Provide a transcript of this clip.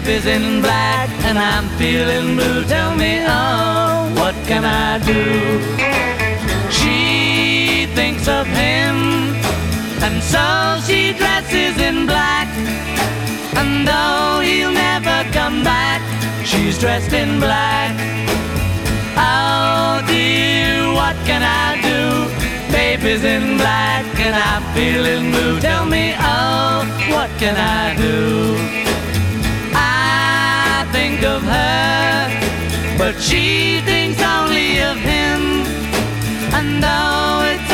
baby's in black and I'm feeling blue. Tell me, oh, what can I do? She thinks of him, and so she dresses in black. And though he'll never come back, she's dressed in black. Oh dear, what can I do? Baby's in black and I'm feeling blue. Tell me, oh, what can I do? I think of her, but she thinks only of him. And though it's